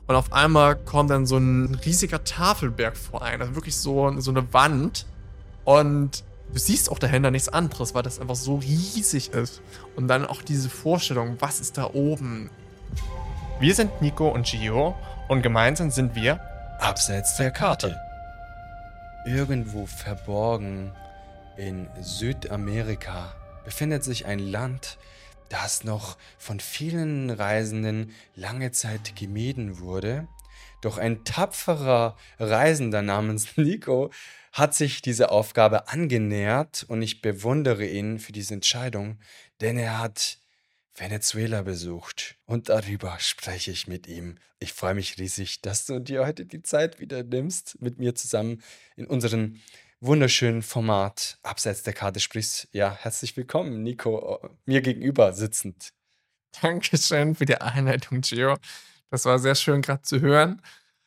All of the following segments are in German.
Und auf einmal kommt dann so ein riesiger Tafelberg vor ein, also wirklich so eine Wand. Und du siehst auch dahinter nichts anderes, weil das einfach so riesig ist. Und dann auch diese Vorstellung, was ist da oben? Wir sind Nico und Gio und gemeinsam sind wir Abseits der Karte. Irgendwo verborgen in Südamerika befindet sich ein Land, das noch von vielen Reisenden lange Zeit gemieden wurde. Doch ein tapferer Reisender namens Nico hat sich dieser Aufgabe angenähert und ich bewundere ihn für diese Entscheidung, denn er hat Venezuela besucht und darüber spreche ich mit ihm. Ich freue mich riesig, dass du dir heute die Zeit wieder nimmst, mit mir zusammen in unserem wunderschönen Format Abseits der Karte sprichst. Ja, herzlich willkommen, Nico, mir gegenüber sitzend. Dankeschön für die Einleitung, Gio. Das war sehr schön gerade zu hören.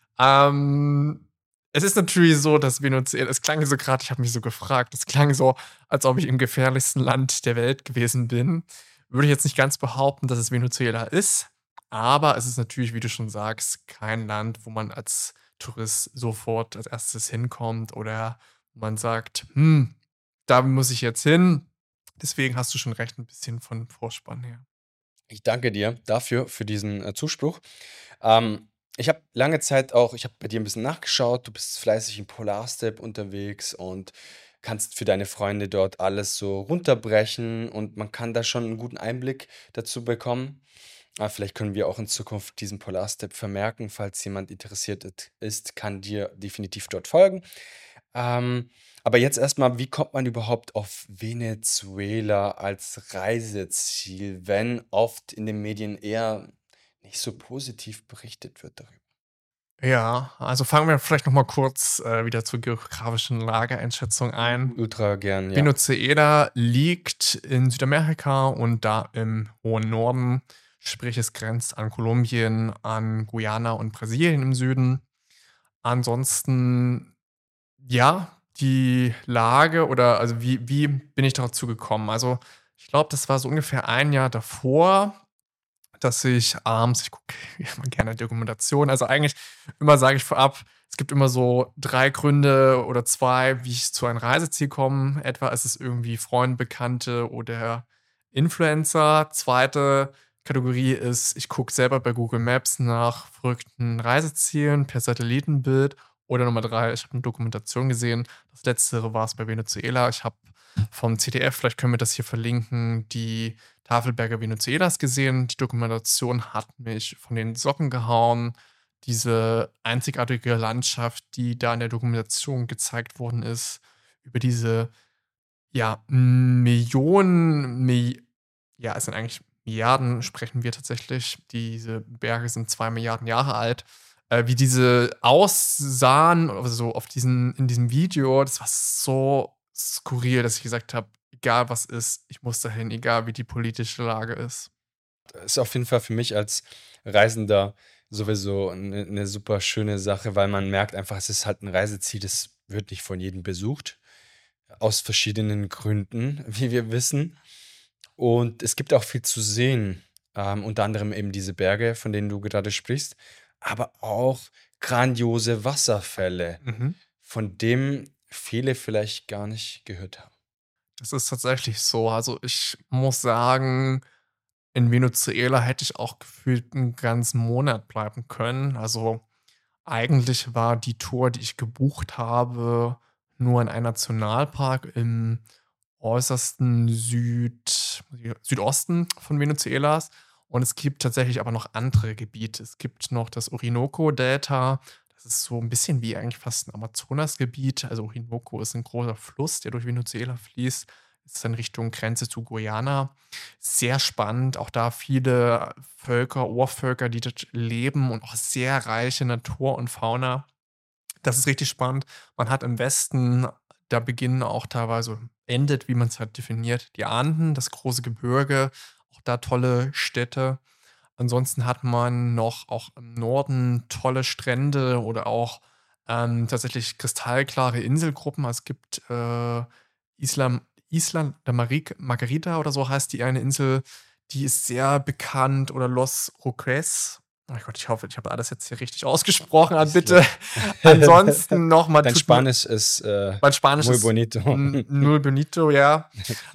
Es ist natürlich so, dass Venezuela, es klang so gerade, ich habe mich so gefragt, es klang so, als ob ich im gefährlichsten Land der Welt gewesen bin. Würde ich jetzt nicht ganz behaupten, dass es Venezuela ist, aber es ist natürlich, wie du schon sagst, kein Land, wo man als Tourist sofort als erstes hinkommt oder wo man sagt, da muss ich jetzt hin. Deswegen hast du schon recht, ein bisschen von Vorspann her. Ich danke dir dafür, für diesen Zuspruch. Ich habe lange Zeit auch, ich habe bei dir ein bisschen nachgeschaut, du bist fleißig im Polarstep unterwegs und kannst für deine Freunde dort alles so runterbrechen und man kann da schon einen guten Einblick dazu bekommen. Vielleicht können wir auch in Zukunft diesen Polarstep vermerken, falls jemand interessiert ist, kann dir definitiv dort folgen. Aber jetzt erstmal, wie kommt man überhaupt auf Venezuela als Reiseziel, wenn oft in den Medien eher nicht so positiv berichtet wird darüber? Ja, also fangen wir vielleicht noch mal kurz, wieder zur geografischen Lageeinschätzung ein. Ultra gern, ja. Venezuela liegt in Südamerika und da im hohen Norden, sprich es grenzt an Kolumbien, an Guyana und Brasilien im Süden. Ansonsten, ja, die Lage oder also wie bin ich dazu gekommen? Also, ich glaube, das war so ungefähr ein Jahr davor, dass ich abends ich gucke immer gerne Dokumentationen. Also, eigentlich immer sage ich vorab, es gibt immer so 3 Gründe oder 2, wie ich zu einem Reiseziel komme. Etwa ist es irgendwie Freunde, Bekannte oder Influencer. Zweite Kategorie ist, ich gucke selber bei Google Maps nach verrückten Reisezielen per Satellitenbild. Oder Nummer 3, ich habe eine Dokumentation gesehen. Das Letztere war es bei Venezuela. Ich habe vom ZDF, vielleicht können wir das hier verlinken, die Tafelberge Venezuelas gesehen. Die Dokumentation hat mich von den Socken gehauen. Diese einzigartige Landschaft, die da in der Dokumentation gezeigt worden ist, über diese, ja, Millionen, ja, es sind eigentlich Milliarden, sprechen wir tatsächlich. Diese Berge sind 2 Milliarden Jahre alt. Wie diese aussahen, also auf in diesem Video, das war so skurril, dass ich gesagt habe, egal was ist, ich muss dahin, egal wie die politische Lage ist. Ist auf jeden Fall für mich als Reisender sowieso eine super schöne Sache, weil man merkt einfach, es ist halt ein Reiseziel, das wird nicht von jedem besucht, aus verschiedenen Gründen, wie wir wissen. Und es gibt auch viel zu sehen, unter anderem eben diese Berge, von denen du gerade sprichst, aber auch grandiose Wasserfälle, Mhm. von dem viele vielleicht gar nicht gehört haben. Das ist tatsächlich so. Also, ich muss sagen, in Venezuela hätte ich auch gefühlt einen ganzen Monat bleiben können. Also, eigentlich war die Tour, die ich gebucht habe, nur in einem Nationalpark im äußersten Südosten von Venezuelas. Und es gibt tatsächlich aber noch andere Gebiete. Es gibt noch das Orinoco-Delta. Das ist so ein bisschen wie eigentlich fast ein Amazonasgebiet. Also, Orinoco ist ein großer Fluss, der durch Venezuela fließt. Ist dann Richtung Grenze zu Guyana. Sehr spannend, auch da viele Völker, Urvölker, die dort leben und auch sehr reiche Natur und Fauna. Das ist richtig spannend. Man hat im Westen, da beginnen auch teilweise endet, wie man es halt definiert, die Anden, das große Gebirge, auch da tolle Städte. Ansonsten hat man noch auch im Norden tolle Strände oder auch, tatsächlich kristallklare Inselgruppen. Es gibt, Isla de Margarita oder so heißt die eine Insel, die ist sehr bekannt oder Los Roques. Oh Gott, ich hoffe, ich habe alles jetzt hier richtig ausgesprochen. Ist Bitte ansonsten nochmal. Dein Spanisch ist Mein Spanisch muy ist bonito. null bonito, ja.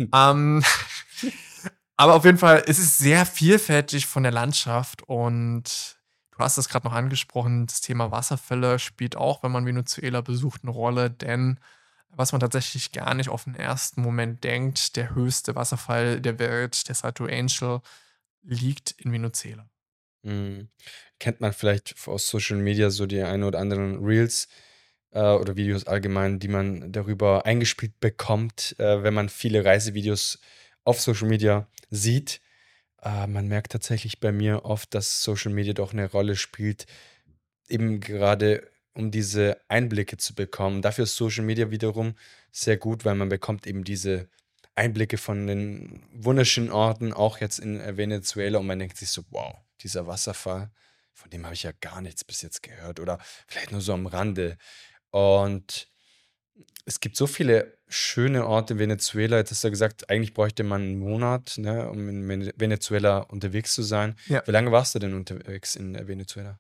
Aber auf jeden Fall, es ist sehr vielfältig von der Landschaft und du hast es gerade noch angesprochen, das Thema Wasserfälle spielt auch, wenn man Venezuela besucht, eine Rolle, denn was man tatsächlich gar nicht auf den ersten Moment denkt, der höchste Wasserfall der Welt, der Salto Angel, liegt in Venezuela. Mhm. Kennt man vielleicht aus Social Media so die ein oder anderen Reels oder Videos allgemein, die man darüber eingespielt bekommt, wenn man viele Reisevideos auf Social Media sieht. Man merkt tatsächlich bei mir oft, dass Social Media doch eine Rolle spielt, eben gerade um diese Einblicke zu bekommen. Dafür ist Social Media wiederum sehr gut, weil man bekommt eben diese Einblicke von den wunderschönen Orten, auch jetzt in Venezuela, und man denkt sich so, wow, dieser Wasserfall, von dem habe ich ja gar nichts bis jetzt gehört oder vielleicht nur so am Rande. Und es gibt so viele schöne Orte in Venezuela. Jetzt hast du ja gesagt, eigentlich bräuchte man einen Monat, ne, um in Venezuela unterwegs zu sein. Ja. Wie lange warst du denn unterwegs in Venezuela?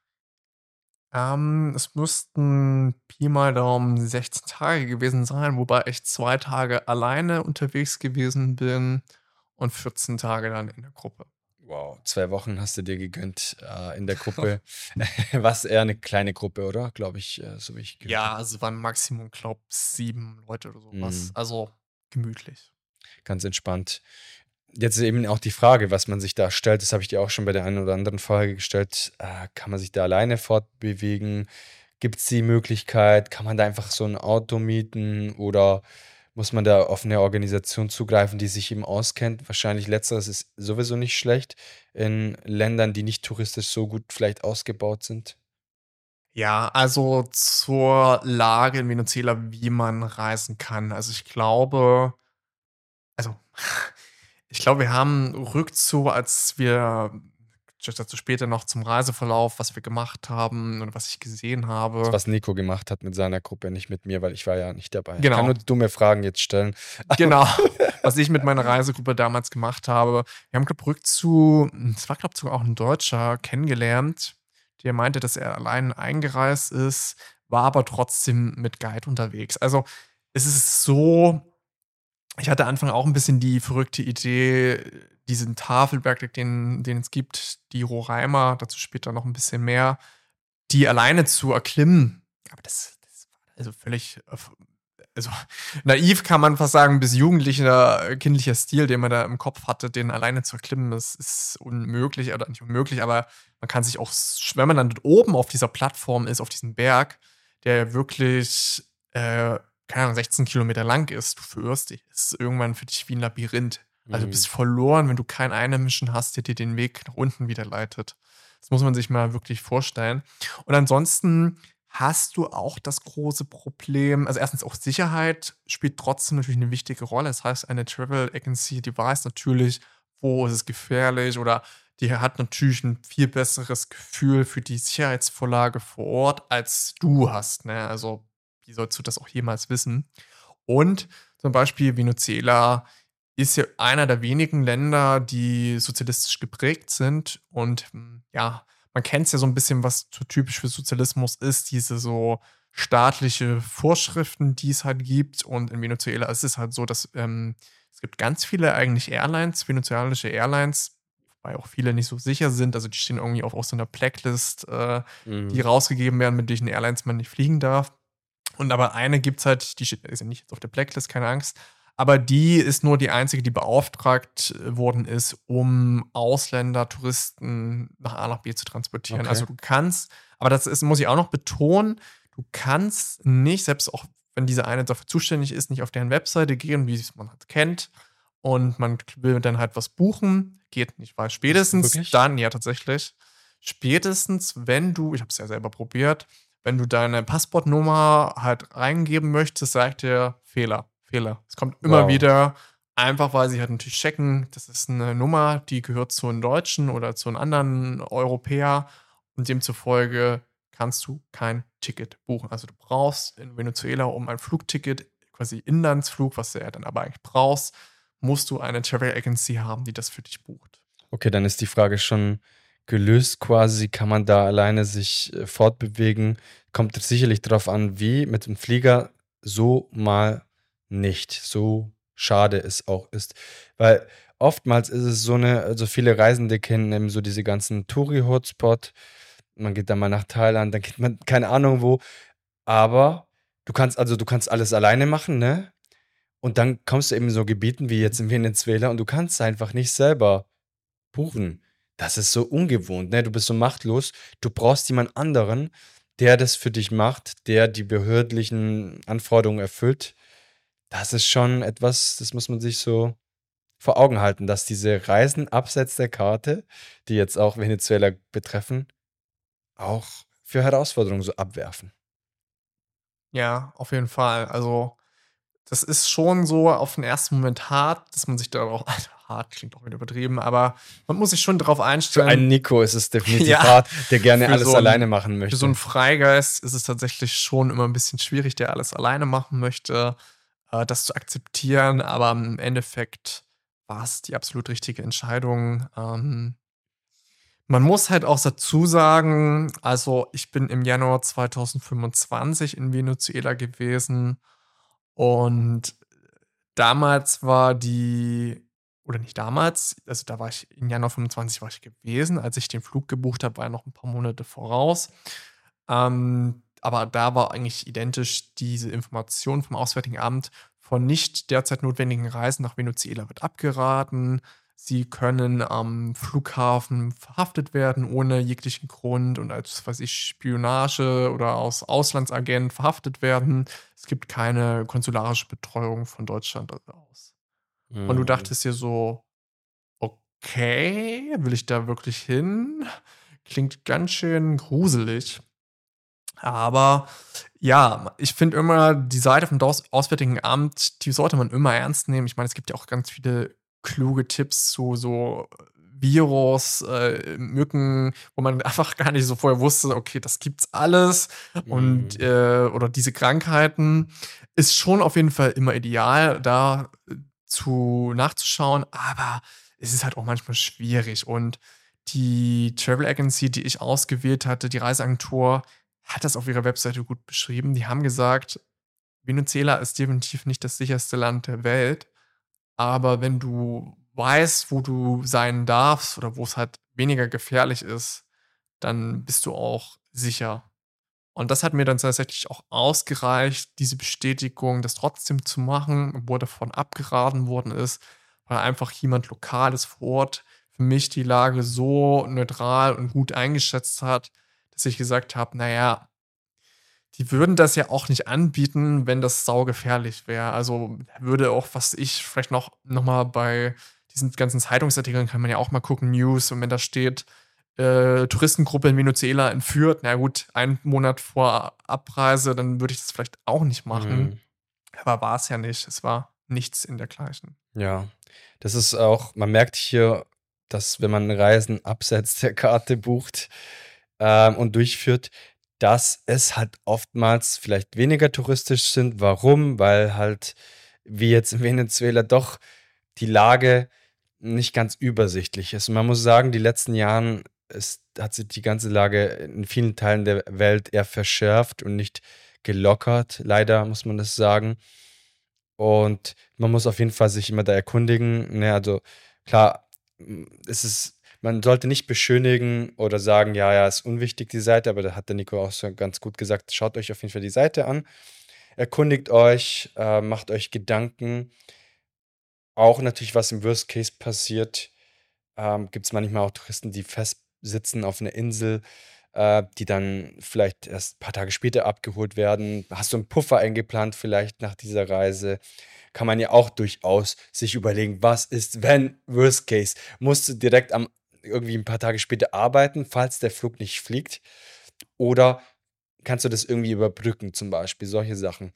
Es müssten Pi mal Daumen 16 Tage gewesen sein, wobei ich 2 Tage alleine unterwegs gewesen bin und 14 Tage dann in der Gruppe. Wow, 2 Wochen hast du dir gegönnt in der Gruppe. Was eher eine kleine Gruppe, oder? Glaube ich, so wie ich gehört Ja, habe. also waren Maximum, glaube ich, 7 Leute oder sowas. Mhm, Also gemütlich. ganz entspannt. Jetzt ist eben auch die Frage, was man sich da stellt. Das habe ich dir auch schon bei der einen oder anderen Frage gestellt. Kann man sich da alleine fortbewegen? Gibt es die Möglichkeit? Kann man da einfach so ein Auto mieten oder muss man da auf eine Organisation zugreifen, die sich eben auskennt? Wahrscheinlich letzteres ist sowieso nicht schlecht in Ländern, die nicht touristisch so gut vielleicht ausgebaut sind. Ja, also zur Lage in Venezuela, wie man reisen kann. Also ich glaube, wir haben Rückzug, als wir dazu später noch zum Reiseverlauf, was wir gemacht haben und was ich gesehen Das, habe. was Nico gemacht hat mit seiner Gruppe, nicht mit mir, weil ich war ja nicht dabei. Ich kann nur Genau, dumme Fragen jetzt stellen. genau. Was ich mit meiner Reisegruppe damals gemacht habe. Wir haben, glaube ich, Rückzug, es war, glaube ich, sogar auch ein Deutscher, kennengelernt, der meinte, dass er allein eingereist ist, war aber trotzdem mit Guide unterwegs. Also es ist so, ich hatte Anfang auch ein bisschen die verrückte Idee, diesen Tafelberg, den es gibt, die Roraima, dazu später noch ein bisschen mehr, die alleine zu erklimmen. Aber das war also völlig, also naiv kann man fast sagen, bis jugendlicher, kindlicher Stil, den man da im Kopf hatte, den alleine zu erklimmen, das ist unmöglich, oder nicht unmöglich, aber man kann sich auch, wenn man dann dort oben auf dieser Plattform ist, auf diesem Berg, der wirklich, keine Ahnung, 16 Kilometer lang ist, du verirrst dich. Es ist irgendwann für dich wie ein Labyrinth. Also du bist Mhm. verloren, wenn du keinen Einheimischen hast, der dir den Weg nach unten wieder leitet. Das muss man sich mal wirklich vorstellen. Und ansonsten hast du auch das große Problem, also erstens auch Sicherheit spielt trotzdem natürlich eine wichtige Rolle. Das heißt, eine Travel Agency, die weiß natürlich, wo ist es gefährlich, oder die hat natürlich ein viel besseres Gefühl für die Sicherheitsvorlage vor Ort, als du hast, ne? Also, wie sollst du das auch jemals wissen? Und zum Beispiel Venezuela ist ja einer der wenigen Länder, die sozialistisch geprägt sind und, ja, man kennt es ja so ein bisschen, was so typisch für Sozialismus ist, diese so staatliche Vorschriften, die es halt gibt. Und in Venezuela ist es halt so, dass, es gibt ganz viele eigentlich Airlines, venezolanische Airlines, wobei auch viele nicht so sicher sind. Also, die stehen irgendwie auf so einer Blacklist, die Mhm. rausgegeben werden, mit welchen Airlines man nicht fliegen darf. Und aber eine gibt's halt, die steht, ist ja nicht jetzt auf der Blacklist, keine Angst. Aber die ist nur die einzige, die beauftragt worden ist, um Ausländer, Touristen nach A nach B zu transportieren. Okay. Also du kannst, aber das ist, muss ich auch noch betonen, du kannst nicht, selbst auch wenn diese eine dafür zuständig ist, nicht auf deren Webseite gehen, wie es man halt kennt, und man will dann halt was buchen, geht nicht, weil Was, spätestens wirklich? dann, ja tatsächlich, spätestens wenn du, ich habe es ja selber probiert, wenn du deine Passportnummer halt reingeben möchtest, sagt er Fehler, Fehler. Es kommt immer Wow. wieder, einfach weil sie halt natürlich checken, das ist eine Nummer, die gehört zu einem Deutschen oder zu einem anderen Europäer, und demzufolge kannst du kein Ticket buchen. Also du brauchst in Venezuela, um ein Flugticket, quasi Inlandsflug, was du ja dann aber eigentlich brauchst, musst du eine Travel Agency haben, die das für dich bucht. Okay, dann ist die Frage schon gelöst quasi, kann man da alleine sich fortbewegen. Kommt sicherlich drauf an, wie, mit dem Flieger so mal nicht. So schade es auch ist. Weil oftmals ist es so also viele Reisende kennen eben so diese ganzen Touri-Hotspot. Man geht dann mal nach Thailand, dann geht man keine Ahnung wo. Aber du kannst alles alleine machen, ne? Und dann kommst du eben in so Gebieten wie jetzt in Venezuela und du kannst einfach nicht selber buchen. Das ist so ungewohnt, ne? Du bist so machtlos. Du brauchst jemand anderen, der das für dich macht, der die behördlichen Anforderungen erfüllt. Das ist schon etwas, das muss man sich so vor Augen halten, dass diese Reisen abseits der Karte, die jetzt auch Venezuela betreffen, auch für Herausforderungen so abwerfen. Ja, auf jeden Fall. Also, das ist schon so auf den ersten Moment hart, dass man sich darauf also, hart klingt auch wieder übertrieben, aber man muss sich schon darauf Für einen einstellen. Nico ist es definitiv Ja, hart, der gerne für alles so 'n alleine machen für so 'n möchte. Freigeist ist es tatsächlich schon immer 'n bisschen schwierig, der alles alleine machen möchte, das zu akzeptieren, aber im Endeffekt war's die absolut richtige Entscheidung. Man muss halt auch dazu sagen, also, ich bin im Januar 2025 in Venezuela gewesen und damals war die oder nicht damals, also, da war ich im Januar 25 war ich gewesen. Als ich den Flug gebucht habe, war er noch 'n paar Monate voraus. Aber da war eigentlich identisch diese Information vom Auswärtigen Amt: „Von nicht derzeit notwendigen Reisen nach Venezuela wird abgeraten. Sie können am Flughafen verhaftet werden ohne jeglichen Grund und als, was weiß ich, Spionage oder als Auslandsagent verhaftet werden. Es gibt keine konsularische Betreuung von Deutschland aus.“ Und du Mhm. dachtest dir so: „Okay, will ich da wirklich hin?“ Klingt ganz schön gruselig. Aber ja, ich finde immer, die Seite vom Auswärtigen Amt, die sollte man immer ernst nehmen. Ich meine, es gibt ja auch ganz viele kluge Tipps zu so Virus, Mücken, wo man einfach gar nicht so vorher wusste, okay, das gibt's alles und Mhm. oder diese Krankheiten. Ist schon auf jeden Fall immer ideal, da zu nachzuschauen, aber es ist halt auch manchmal schwierig. Und die Travel Agency, die ich ausgewählt hatte, die Reiseagentur, hat das auf ihrer Webseite gut beschrieben. Die haben gesagt, Venezuela ist definitiv nicht das sicherste Land der Welt, aber wenn du weißt, wo du sein darfst oder wo es halt weniger gefährlich ist, dann bist du auch sicher. Und das hat mir dann tatsächlich auch ausgereicht, diese Bestätigung, das trotzdem zu machen, obwohl davon abgeraten worden ist, weil einfach jemand Lokales vor Ort für mich die Lage so neutral und gut eingeschätzt hat, dass ich gesagt habe: „Na ja, die würden das ja auch nicht anbieten, wenn das saugefährlich wäre.“ Also, würde auch, was ich vielleicht noch mal bei diesen ganzen Zeitungsartikeln kann man ja auch mal gucken, News, und wenn da steht, Touristengruppe in Venezuela entführt, na gut, 1 Monat vor Abreise, dann würde ich das vielleicht auch nicht machen. Mhm. Aber war es ja nicht. Es war nichts in dergleichen. Ja, das ist auch man merkt hier, dass wenn man Reisen abseits der Karte bucht, und durchführt, dass es halt oftmals vielleicht weniger touristisch sind. Warum? Weil halt, wie jetzt in Venezuela, doch die Lage nicht ganz übersichtlich ist. Und man muss sagen, die letzten Jahren hat sich die ganze Lage in vielen Teilen der Welt eher verschärft und nicht gelockert. Leider muss man das sagen. Und man muss auf jeden Fall sich immer da erkundigen, ne? Also, klar, es ist man sollte nicht beschönigen oder sagen: „Ja, ja, ist unwichtig, die Seite“, aber da hat der Nico auch so ganz gut gesagt: „Schaut euch auf jeden Fall die Seite an, erkundigt euch, macht euch Gedanken.“ Auch natürlich, was im Worst Case passiert, gibt es manchmal auch Touristen, die festsitzen auf 'ner Insel, die dann vielleicht erst ein paar Tage später abgeholt werden. Hast du einen Puffer eingeplant vielleicht nach dieser Reise? Kann man ja auch durchaus sich überlegen: „Was ist, wenn Worst Case?“ Musst du direkt am irgendwie ein paar Tage später arbeiten, falls der Flug nicht fliegt? Oder kannst du das irgendwie überbrücken, zum Beispiel, solche Sachen.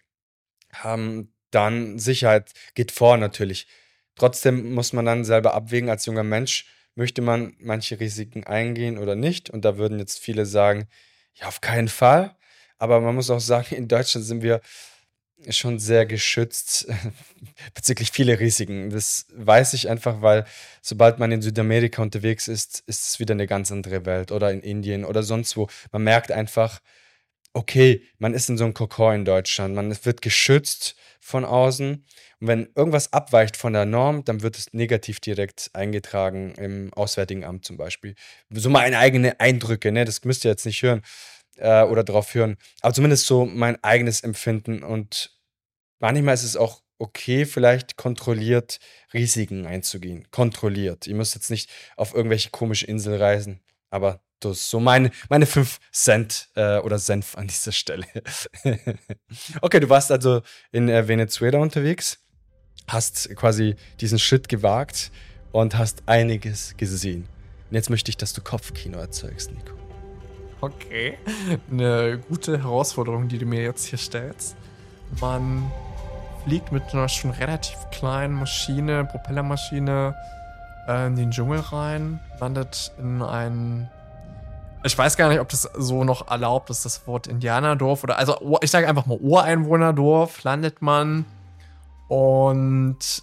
Dann Sicherheit geht vor natürlich. Trotzdem muss man dann selber abwägen als junger Mensch, möchte man manche Risiken eingehen oder nicht? Und da würden jetzt viele sagen: „Ja, auf keinen Fall.“ Aber man muss auch sagen, in Deutschland sind wir schon sehr geschützt bezüglich viele Risiken. Das weiß ich einfach, weil sobald man in Südamerika unterwegs ist es wieder eine ganz andere Welt oder in Indien oder sonst wo. Man merkt einfach, okay, man ist in so einem Kokon in Deutschland, man wird geschützt von außen und wenn irgendwas abweicht von der Norm, dann wird es negativ direkt eingetragen im Auswärtigen Amt zum Beispiel. So meine eigenen Eindrücke, ne? Das müsst ihr jetzt nicht hören oder drauf hören, aber zumindest so mein eigenes Empfinden und manchmal ist es auch okay, vielleicht kontrolliert Risiken einzugehen. Kontrolliert. Ihr müsst jetzt nicht auf irgendwelche komische Insel reisen, aber das ist so meine 5 Cent oder Senf an dieser Stelle. Okay, du warst also in Venezuela unterwegs, hast quasi diesen Schritt gewagt und hast einiges gesehen. Und jetzt möchte ich, dass du Kopfkino erzeugst, Nico. Okay. Eine gute Herausforderung, die du mir jetzt hier stellst. Man fliegt mit einer schon relativ kleinen Maschine, Propellermaschine, in den Dschungel rein, landet in ein. Ich weiß gar nicht, ob das so noch erlaubt ist, das Wort Indianerdorf oder. Also, ich sage einfach mal Ureinwohnerdorf, landet man. Und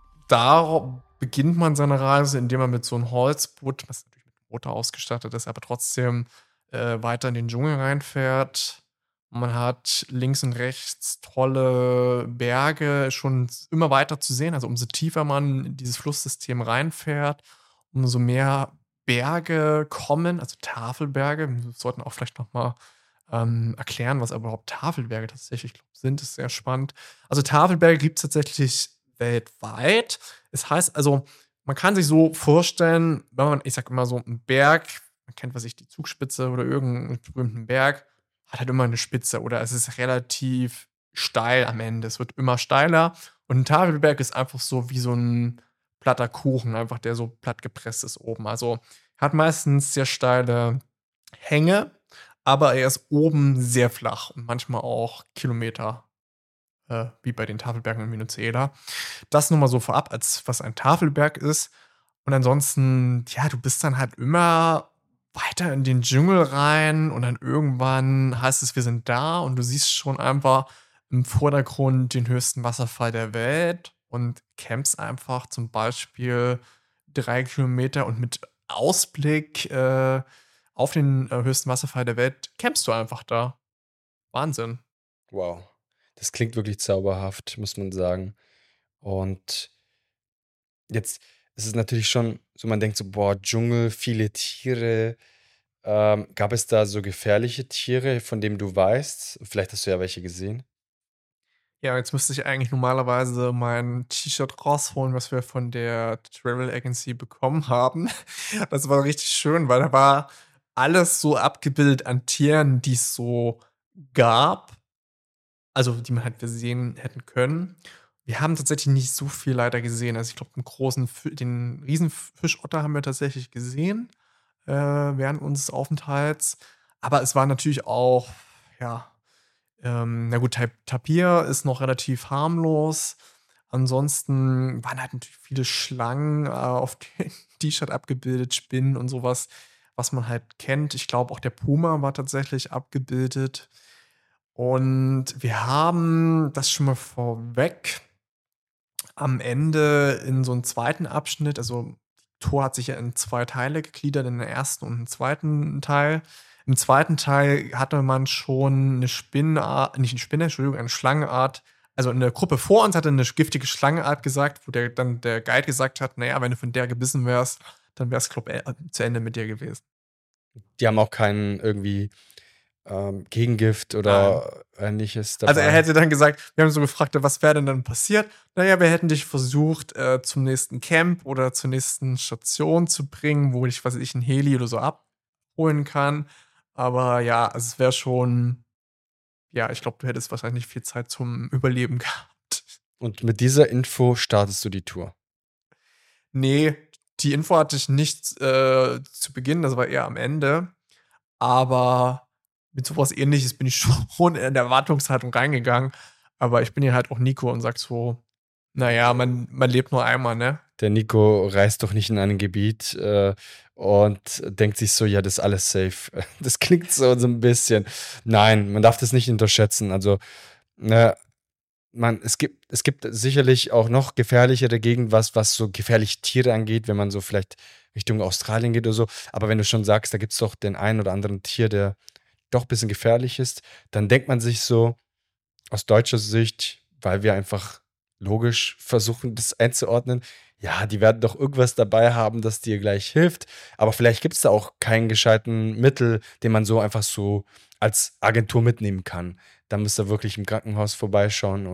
da beginnt man seine Reise, indem man mit so einem Holzboot, was natürlich mit Motor ausgestattet ist, aber trotzdem weiter in den Dschungel reinfährt. Man hat links und rechts tolle Berge schon immer weiter zu sehen. Also umso tiefer man in dieses Flusssystem reinfährt, umso mehr Berge kommen, also Tafelberge. Wir sollten auch vielleicht nochmal erklären, was überhaupt Tafelberge tatsächlich sind. Das ist sehr spannend. Also Tafelberge gibt es tatsächlich weltweit. Es heißt also, man kann sich so vorstellen, wenn man, ich sag immer so, einen Berg, man kennt, was ich, die Zugspitze oder irgendeinen berühmten Berg, hat halt immer eine Spitze oder es ist relativ steil am Ende. Es wird immer steiler und ein Tafelberg ist einfach so wie so ein platter Kuchen, einfach der so platt gepresst ist oben. Also hat meistens sehr steile Hänge, aber er ist oben sehr flach und manchmal auch Kilometer, wie bei den Tafelbergen in Venezuela. Das nur mal so vorab, als was ein Tafelberg ist. Und ansonsten, ja, du bist dann halt immer weiter in den Dschungel rein und dann irgendwann heißt es, wir sind da und du siehst schon einfach im Vordergrund den höchsten Wasserfall der Welt und campst einfach zum Beispiel 3 Kilometer und mit Ausblick auf den höchsten Wasserfall der Welt campst du einfach da. Wahnsinn. Wow. Das klingt wirklich zauberhaft, muss man sagen. Und jetzt ist es natürlich schon so, man denkt so, boah, Dschungel, viele Tiere. Gab es da so gefährliche Tiere, von denen du weißt? Vielleicht hast du ja welche gesehen. Ja, jetzt müsste ich eigentlich normalerweise mein T-Shirt rausholen, was wir von der Travel Agency bekommen haben. Das war richtig schön, weil da war alles so abgebildet an Tieren, die es so gab, also die man halt sehen hätten können. Wir haben tatsächlich nicht so viel leider gesehen. Also ich glaube, den Riesenfischotter haben wir tatsächlich gesehen während unseres Aufenthalts. Aber es war natürlich auch, ja, na gut, Tapir ist noch relativ harmlos. Ansonsten waren halt natürlich viele Schlangen auf dem T-Shirt abgebildet, Spinnen und sowas, was man halt kennt. Ich glaube, auch der Puma war tatsächlich abgebildet. Und wir haben das schon mal vorweg am Ende in so einem zweiten Abschnitt, also Tor hat sich ja in 2 Teile gegliedert, in den ersten und 'n zweiten Teil. Im zweiten Teil hatte man schon eine Spinnenart, nicht eine Spinne, Entschuldigung, eine Schlangenart. Also, eine Gruppe vor uns hatte eine giftige Schlangenart gesagt, wo der Guide gesagt hat: „Na ja, wenn du von der gebissen wärst, dann wär's, glaube zu Ende mit dir gewesen.“ Die haben auch keinen irgendwie Gegengift Nein. oder Ähnliches Also, er dabei. hätte dann gesagt, wir haben so gefragt: „Ja, was wäre denn dann passiert?“ „Na ja, wir hätten dich versucht, zum nächsten Camp oder zur nächsten Station zu bringen, wo ich, was weiß ich, 'n Heli oder so abholen kann.“ Aber ja, also, es wäre schon, ja, ich glaube, du hättest wahrscheinlich nicht viel Zeit zum Überleben gehabt. Und mit dieser Info startest du die Tour. Ne, die Info hatte ich nicht, zu Beginn, das war eher am Ende. Aber mit so was Ähnliches bin ich schon in der Erwartungshaltung reingegangen. Aber ich bin ja halt auch Nico und sage so: „Na ja, man lebt nur einmal, ne?“ Der Nico reist doch nicht in ein Gebiet und denkt sich so, ja, das ist alles safe. Das klingt so ein bisschen. Nein, man darf das nicht unterschätzen. Also, ne, es gibt sicherlich auch noch gefährlichere Gegenden, was so gefährliche Tiere angeht, wenn man so vielleicht Richtung Australien geht oder so. Aber wenn du schon sagst, da gibt es doch den einen oder anderen Tier, der doch ein bisschen gefährlich ist, dann denkt man sich so aus deutscher Sicht, weil wir einfach logisch versuchen, das einzuordnen, ja, die werden doch irgendwas dabei haben, das dir gleich hilft. Aber vielleicht gibt es da auch keinen gescheiten Mittel, den man so einfach so als Agentur mitnehmen kann. Da müsst ihr wirklich im Krankenhaus vorbeischauen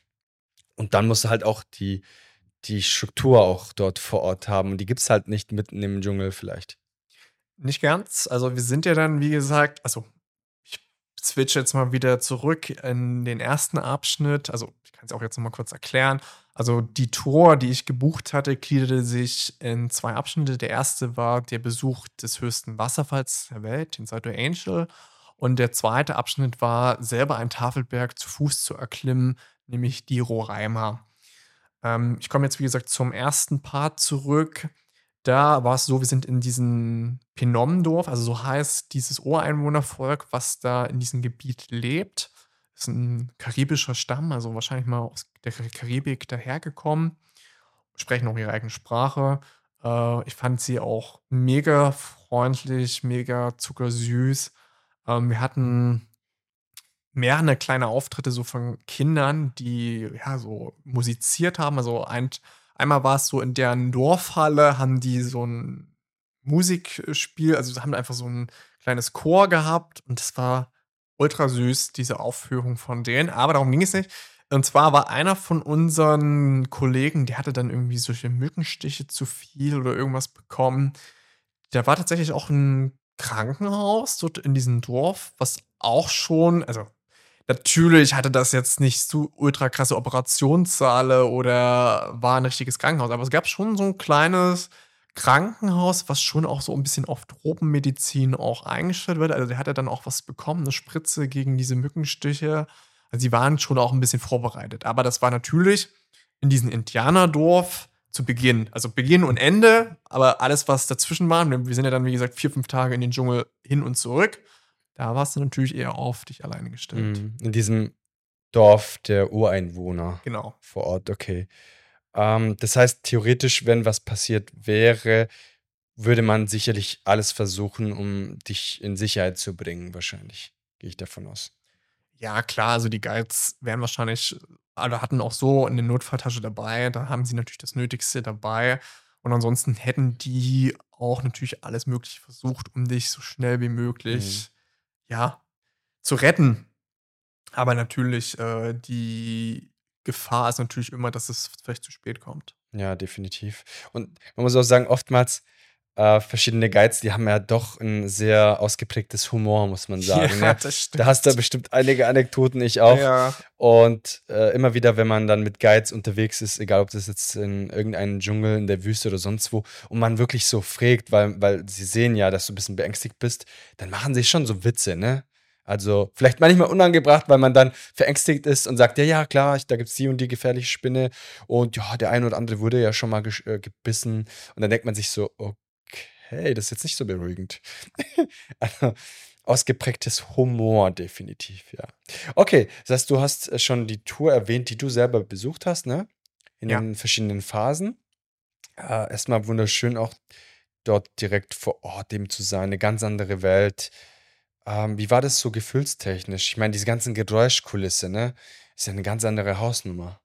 und dann musst du halt auch die Struktur auch dort vor Ort haben. Und die gibt es halt nicht mitten im Dschungel vielleicht. Nicht ganz. Also, wir sind ja dann, wie gesagt, also, ich switche jetzt mal wieder zurück in den ersten Abschnitt. Also, ich kann es auch jetzt noch mal kurz erklären. Also, die Tour, die ich gebucht hatte, gliederte sich in 2 Abschnitte. Der erste war der Besuch des höchsten Wasserfalls der Welt, den Salto Angel. Und der zweite Abschnitt war, selber einen Tafelberg zu Fuß zu erklimmen, nämlich die Roraima. Ich komme jetzt, wie gesagt, zum ersten Part zurück. Da war es so, wir sind in diesem Penom-Dorf, also so heißt dieses Ureinwohnervolk, was da in diesem Gebiet lebt. Das ist ein karibischer Stamm, also wahrscheinlich mal aus der Karibik dahergekommen, sprechen auch ihre eigene Sprache. Ich fand sie auch mega freundlich, mega zuckersüß. Wir hatten mehrere kleine Auftritte so von Kindern, die, ja, so musiziert haben. Also, einmal war es so in deren Dorfhalle, haben die so ein Musikspiel, also, sie haben einfach so ein kleines Chor gehabt und das war ultra süß, diese Aufführung von denen, aber darum ging es nicht. Und zwar war einer von unseren Kollegen, der hatte dann irgendwie solche Mückenstiche zu viel oder irgendwas bekommen. Da war tatsächlich auch ein Krankenhaus dort in diesem Dorf, was auch schon, also, natürlich hatte das jetzt nicht so ultra krasse Operationssaale oder war 'n richtiges Krankenhaus, aber es gab schon so 'n kleines Krankenhaus, was schon auch so 'n bisschen auf Tropenmedizin auch eingestellt wird. Also, der hatte dann auch was bekommen, 'ne Spritze gegen diese Mückenstiche. Also, die waren schon auch 'n bisschen vorbereitet. Aber das war natürlich in diesem Indianerdorf zu Beginn. Also, Beginn und Ende, aber alles, was dazwischen war, wir sind ja dann, wie gesagt, 4, 5 Tage in den Dschungel hin und zurück. Da warst du natürlich eher auf dich alleine gestellt. In diesem Dorf der Ureinwohner Genau. vor Ort, okay. Das heißt, theoretisch, wenn was passiert wäre, würde man sicherlich alles versuchen, um dich in Sicherheit zu bringen, wahrscheinlich. Gehe ich davon aus. Ja, klar, also die Guides wären wahrscheinlich alle hatten auch so eine Notfalltasche dabei, da haben sie natürlich das Nötigste dabei. Und ansonsten hätten die auch natürlich alles Mögliche versucht, um dich so schnell wie Mhm. möglich, ja, zu retten. Aber natürlich, die Gefahr ist natürlich immer, dass es vielleicht zu spät kommt. Ja, definitiv. Und man muss auch sagen, oftmals, verschiedene Guides, die haben ja doch ein sehr ausgeprägtes Humor, muss man sagen, Ja, ne? das Da hast du stimmt. bestimmt einige Anekdoten, ich auch. Ja. Und, immer wieder, wenn man dann mit Guides unterwegs ist, egal ob das jetzt in irgendeinem Dschungel, in der Wüste oder sonst wo, und man wirklich so fragt, weil sie sehen ja, dass du ein bisschen beängstigt bist, dann machen sie schon so Witze, ne? Also, vielleicht manchmal unangebracht, weil man dann verängstigt ist und sagt: „Ja, ja, klar, da gibt's die und die gefährliche Spinne und ja, der eine oder andere wurde ja schon mal gebissen.“ Und dann denkt man sich so: „Okay, das ist jetzt nicht so beruhigend.“ Also, ausgeprägtes Humor definitiv, ja. Okay, das heißt, du hast, schon die Tour erwähnt, die du selber besucht hast, ne? In Ja. den verschiedenen Phasen. Erst wunderschön auch dort direkt vor Ort eben zu sein, eine ganz andere Welt. Wie war das so gefühlstechnisch? Ich meine, diese ganzen Geräuschkulisse, ne, ist ja 'ne ganz andere Hausnummer.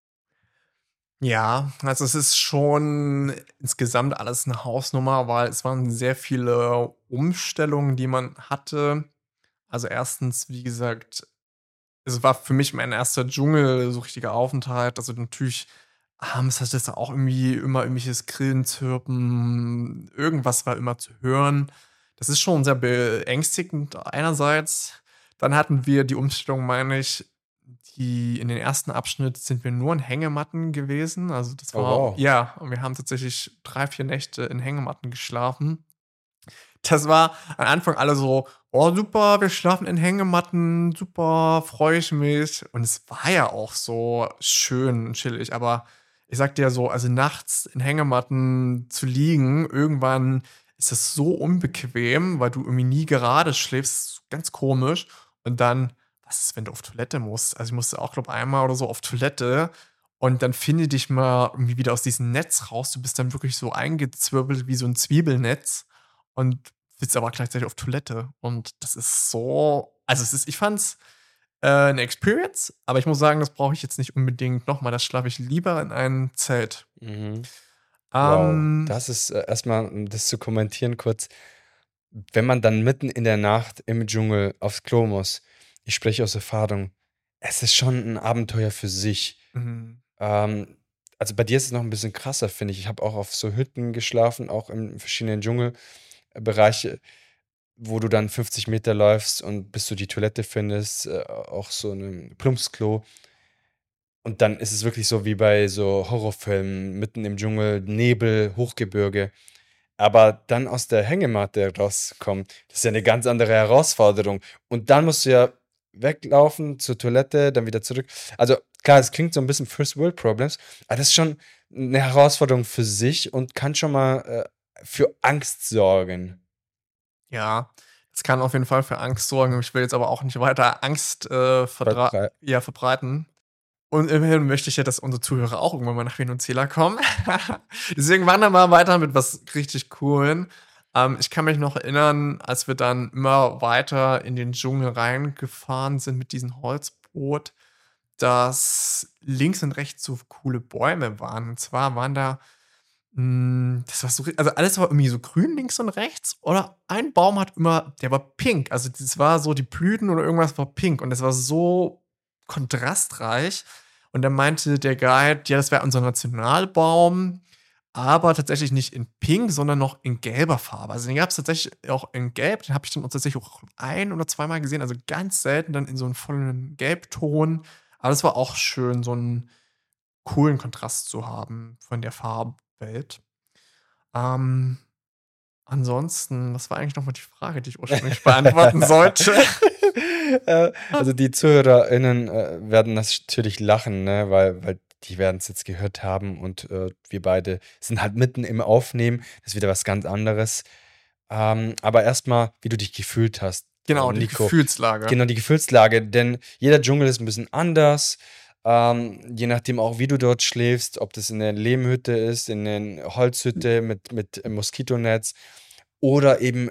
Ja, also es ist schon insgesamt alles 'ne Hausnummer, weil es waren sehr viele Umstellungen, die man hatte. Also, erstens, wie gesagt, es war für mich mein erster Dschungel, so richtiger Aufenthalt. Also, natürlich abends hattest du auch irgendwie immer irgendwelches Grillenzirpen, irgendwas war immer zu hören. Das ist schon sehr beängstigend einerseits. Dann hatten wir die Umstellung, meine ich, die in den ersten Abschnitt sind wir nur in Hängematten gewesen. Also, das Oh, war, wow. ja, und wir haben tatsächlich 3, 4 Nächte in Hängematten geschlafen. Das war am Anfang alle so: „Oh, super, wir schlafen in Hängematten, super, freue ich mich.“ Und es war ja auch so schön und chillig, aber ich sage dir so, also nachts in Hängematten zu liegen, irgendwann ist das so unbequem, weil du irgendwie nie gerade schläfst, ganz komisch. Und dann was ist, wenn du auf Toilette musst? Also, ich musste auch, glaube ich, einmal oder so auf Toilette und dann finde dich mal irgendwie wieder aus diesem Netz raus. Du bist dann wirklich so eingezwirbelt wie so ein Zwiebelnetz und sitzt aber gleichzeitig auf Toilette. Und das ist so, also, es ist, ich fand's 'ne Experience, aber ich muss sagen, das brauche ich jetzt nicht unbedingt noch mal. Da schlafe ich lieber in einem Zelt. Mhm. Wow, Ähm, das ist erstmal, um das zu kommentieren kurz, wenn man dann mitten in der Nacht im Dschungel aufs Klo muss, ich spreche aus Erfahrung, es ist schon ein Abenteuer für sich. mhm, Ähm, also bei dir ist es noch ein bisschen krasser, finde ich. Ich habe auch auf so Hütten geschlafen, auch in verschiedenen Dschungelbereiche, wo du dann 50 Meter läufst und bis du die Toilette findest, auch so 'ne Plumpsklo. Und dann ist es wirklich so wie bei so Horrorfilmen, mitten im Dschungel, Nebel, Hochgebirge. Aber dann aus der Hängematte rauskommen, das ist ja eine ganz andere Herausforderung. Und dann musst du ja weglaufen zur Toilette, dann wieder zurück. Also klar, es klingt so ein bisschen First World Problems, aber das ist schon eine Herausforderung für sich und kann schon mal, für Angst sorgen. ja, das kann auf jeden Fall für Angst sorgen. Ich will jetzt aber auch nicht weiter Angst, Verbrei verbreiten. Und immerhin möchte ich ja, dass unsere Zuhörer auch irgendwann mal nach Venezuela kommen. Deswegen wandern wir weiter mit was richtig Coolen. Ich kann mich noch erinnern, als wir dann immer weiter in den Dschungel reingefahren sind mit diesem Holzboot, dass links und rechts so coole Bäume waren. Und zwar waren da das war so, also alles war irgendwie so grün links und rechts, oder ein Baum hat immer, der war pink. Also, das war so, die Blüten oder irgendwas war pink und das war so kontrastreich. Und dann meinte der Guide: „Ja, das wäre unser Nationalbaum, aber tatsächlich nicht in pink, sondern noch in gelber Farbe." Also, den gab's tatsächlich auch in Gelb, den habe ich dann auch tatsächlich auch ein oder zweimal gesehen, also ganz selten dann in so 'nem vollen Gelbton. Aber das war auch schön, so 'n coolen Kontrast zu haben von der Farbwelt. Ähm, ansonsten, was war eigentlich noch mal die Frage, die ich ursprünglich beantworten sollte? Also, die ZuhörerInnen, werden natürlich lachen, ne, weil die werden es jetzt gehört haben und, wir beide sind halt mitten im Aufnehmen. Das ist wieder was ganz anderes. Aber erstmal, wie du dich gefühlt hast, Genau, die Nico. Gefühlslage. Genau, die Gefühlslage, denn jeder Dschungel ist ein bisschen anders, je nachdem auch, wie du dort schläfst, ob das in der Lehmhütte ist, in der Holzhütte mit Moskitonetz oder eben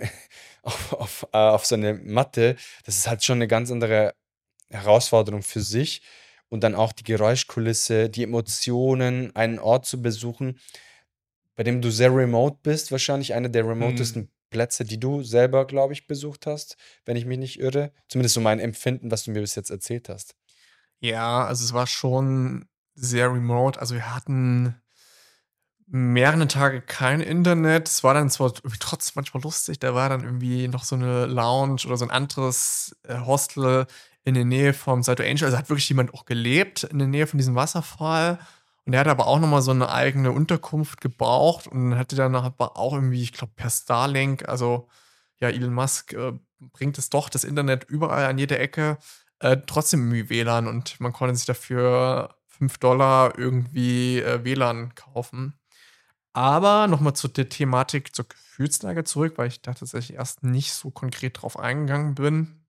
auf so 'ne Matte. Das ist halt schon eine ganz andere Herausforderung für sich und dann auch die Geräuschkulisse, die Emotionen, einen Ort zu besuchen, bei dem du sehr remote bist, wahrscheinlich einer der Mhm. remotesten Plätze, die du selber, glaube ich, besucht hast, wenn ich mich nicht irre. Zumindest so mein Empfinden, was du mir bis jetzt erzählt hast. Ja, also es war schon sehr remote. Also, wir hatten mehrere Tage kein Internet. Es war dann zwar irgendwie trotzdem manchmal lustig, da war dann irgendwie noch so 'ne Lounge oder so 'n anderes, Hostel in der Nähe vom Salto Angel. Also, hat wirklich jemand auch gelebt in der Nähe von diesem Wasserfall. Und der hat aber auch noch mal so 'ne eigene Unterkunft gebraucht und hatte dann aber auch irgendwie, ich glaube, per Starlink, also, ja, Elon Musk, bringt es doch das Internet überall an jeder Ecke, trotzdem irgendwie WLAN und man konnte sich dafür $5 irgendwie, WLAN kaufen. Aber noch mal zu der Thematik zur Gefühlslage zurück, weil ich da tatsächlich erst nicht so konkret drauf eingegangen bin.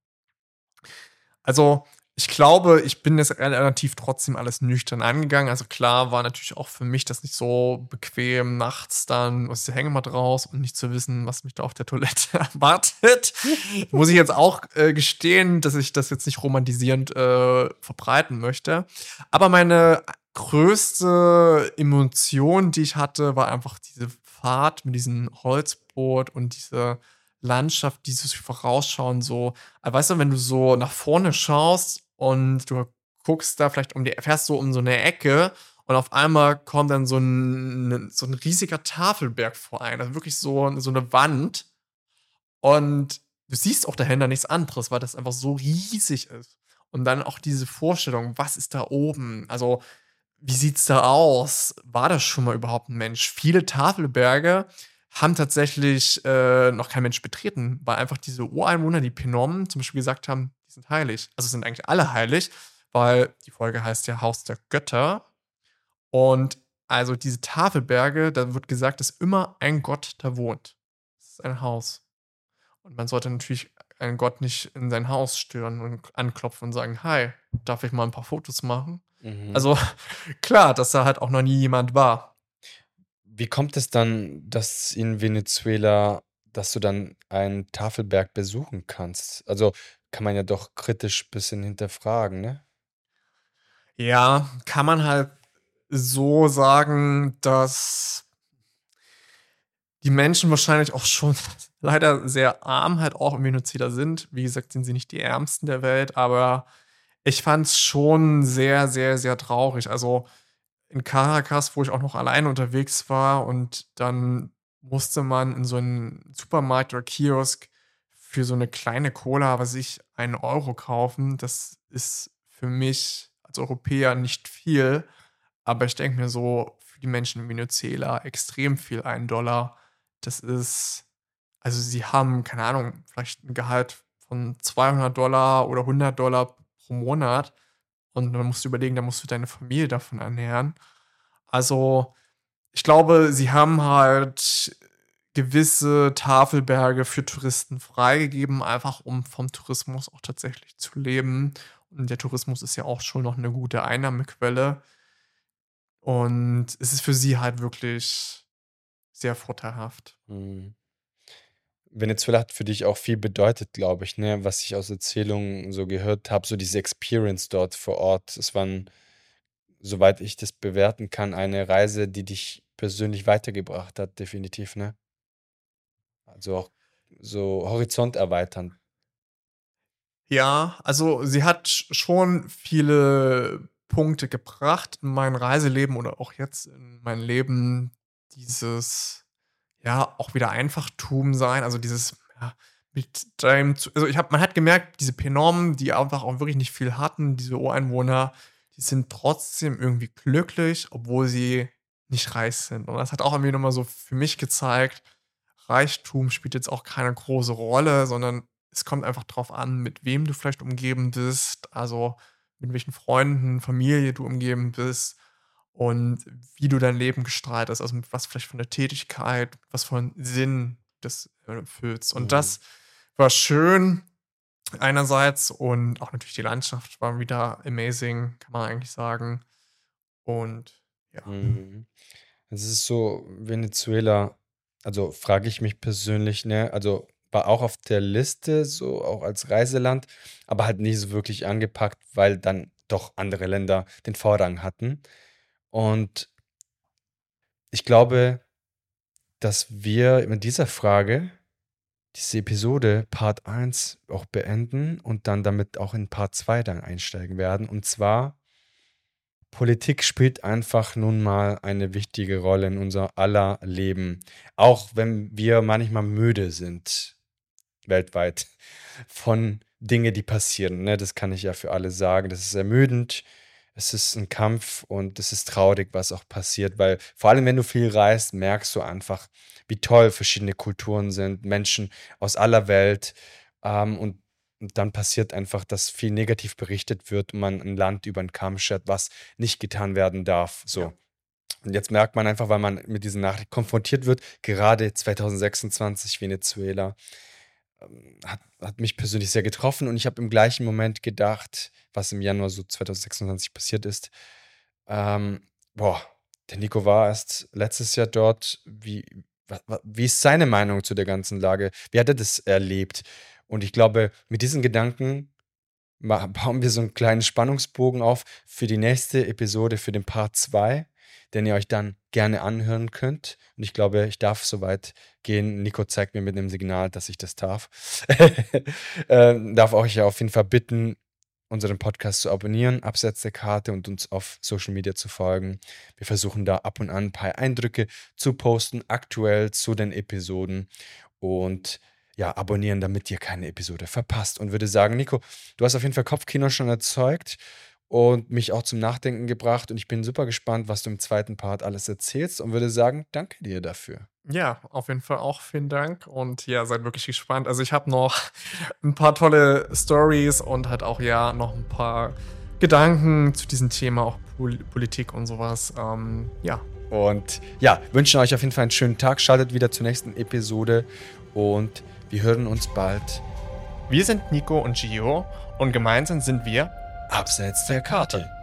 Also, ich glaube, ich bin das relativ trotzdem alles nüchtern angegangen. Also, klar war natürlich auch für mich das nicht so bequem, nachts dann aus der Hängematte raus und nicht zu wissen, was mich da auf der Toilette erwartet. Muss ich jetzt auch, gestehen, dass ich das jetzt nicht romantisierend, verbreiten möchte. Aber meine größte Emotion, die ich hatte, war einfach diese Fahrt mit diesem Holzboot und diese Landschaft, dieses Vorausschauen so. Weißt du, wenn du so nach vorne schaust und du guckst da vielleicht fährst so um so eine Ecke und auf einmal kommt dann so ein riesiger Tafelberg vor einem, also wirklich so eine Wand und du siehst auch dahinter nichts anderes, weil das einfach so riesig ist. Und dann auch diese Vorstellung, was ist da oben? Also, wie sieht's da aus? War das schon mal überhaupt ein Mensch? Viele Tafelberge haben tatsächlich, noch kein Mensch betreten, weil einfach diese Ureinwohner, die Penomen, zum Beispiel gesagt haben, die sind heilig. Also, sind eigentlich alle heilig, weil die Folge heißt ja „Haus der Götter". Und also diese Tafelberge, da wird gesagt, dass immer ein Gott da wohnt. Das ist ein Haus. Und man sollte natürlich ein Gott nicht in sein Haus stören und anklopfen und sagen, hi, darf ich mal ein paar Fotos machen? Mhm. Also klar, dass da halt auch noch nie jemand war. Wie kommt es dann, dass in Venezuela, dass du dann einen Tafelberg besuchen kannst? Also kann man ja doch kritisch ein bisschen hinterfragen, ne? Ja, kann man halt so sagen, dass die Menschen wahrscheinlich auch schon leider sehr arm halt auch im Venezuela sind. Wie gesagt, sind sie nicht die Ärmsten der Welt, aber ich fand es schon sehr, sehr, sehr traurig. Also, in Caracas, wo ich auch noch alleine unterwegs war und dann musste man in so 'n Supermarkt oder Kiosk für so 'ne kleine Cola, was weiß ich, 1 € kaufen. Das ist für mich als Europäer nicht viel, aber ich denke mir so, für die Menschen in Venezuela extrem viel, 1 $. Das ist also, sie haben, keine Ahnung, vielleicht 'n Gehalt von 200 $ oder 100 $ pro Monat und dann musst du überlegen, da musst du deine Familie davon ernähren. Also, ich glaube, sie haben halt gewisse Tafelberge für Touristen freigegeben, einfach um vom Tourismus auch tatsächlich zu leben. Und der Tourismus ist ja auch schon noch 'ne gute Einnahmequelle. Und es ist für sie halt wirklich sehr vorteilhaft. Mhm. Venezuela hat für dich auch viel bedeutet, glaube ich, ne? Was ich aus Erzählungen so gehört habe, so diese Experience dort vor Ort. Es waren, soweit ich das bewerten kann, eine Reise, die dich persönlich weitergebracht hat, definitiv, ne? Also auch so Horizont erweitern. Ja, also sie hat schon viele Punkte gebracht in mein Reiseleben oder auch jetzt in mein Leben. Dieses, ja, auch wieder Einfachtum sein, also dieses, ja, mit deinem zu also man hat gemerkt, diese Penomen, die einfach auch wirklich nicht viel hatten, diese Ureinwohner, die sind trotzdem irgendwie glücklich, obwohl sie nicht reich sind. Und das hat auch irgendwie noch mal so für mich gezeigt, Reichtum spielt jetzt auch keine große Rolle, sondern es kommt einfach drauf an, mit wem du vielleicht umgeben bist, also mit welchen Freunden, Familie du umgeben bist und wie du dein Leben gestaltest, also mit was vielleicht von der Tätigkeit, was von Sinn das erfüllst. Und Mhm. das war schön einerseits und auch natürlich die Landschaft war wieder amazing, kann man eigentlich sagen. Und ja. Mhm. Es ist so, Venezuela, also frage ich mich persönlich, ne, also war auch auf der Liste, so auch als Reiseland, aber halt nicht so wirklich angepackt, weil dann doch andere Länder den Vorrang hatten. Und ich glaube, dass wir mit dieser Frage diese Episode Part 1 auch beenden und dann damit auch in Part 2 dann einsteigen werden. Und zwar, Politik spielt einfach nun mal eine wichtige Rolle in unser aller Leben, auch wenn wir manchmal müde sind, weltweit, von Dinge, die passieren, ne? Das kann ich ja für alle sagen. Das ist ermüdend, es ist ein Kampf und es ist traurig, was auch passiert, weil vor allem, wenn du viel reist, merkst du einfach, wie toll verschiedene Kulturen sind, Menschen aus aller Welt, und dann passiert einfach, dass viel negativ berichtet wird und man ein Land über 'n Kamm schert, was nicht getan werden darf, Ja. so. Und jetzt merkt man einfach, weil man mit diesen Nachrichten konfrontiert wird, gerade 2026 Venezuela, hat mich persönlich sehr getroffen und ich habe im gleichen Moment gedacht, was im Januar so 2026 passiert ist, boah, der Nico war erst letztes Jahr dort. Wie ist seine Meinung zu der ganzen Lage? Wie hat er das erlebt? Und ich glaube, mit diesen Gedanken bauen wir so einen kleinen Spannungsbogen auf für die nächste Episode, für den Part 2, den ihr euch dann gerne anhören könnt. Und ich glaube, ich darf soweit gehen. Nico zeigt mir mit einem Signal, dass ich das darf. Darf euch ja auf jeden Fall bitten, unseren Podcast zu abonnieren, abseits der Karte und uns auf Social Media zu folgen. Wir versuchen da ab und an ein paar Eindrücke zu posten, aktuell zu den Episoden. Und ja, abonnieren, damit ihr keine Episode verpasst. Und würde sagen, Nico, du hast auf jeden Fall Kopfkino schon erzeugt und mich auch zum Nachdenken gebracht. Und ich bin super gespannt, was du im zweiten Part alles erzählst und würde sagen, danke dir dafür. Ja, auf jeden Fall auch vielen Dank und ja, seid wirklich gespannt. Also, ich habe noch ein paar tolle Stories und halt auch, ja, noch ein paar Gedanken zu diesem Thema, auch Politik und sowas. Ja, Und ja, wünschen euch auf jeden Fall einen schönen Tag. Schaltet wieder zur nächsten Episode und wir hören uns bald. Wir sind Nico und Gio und gemeinsam sind wir Abseits der Karte.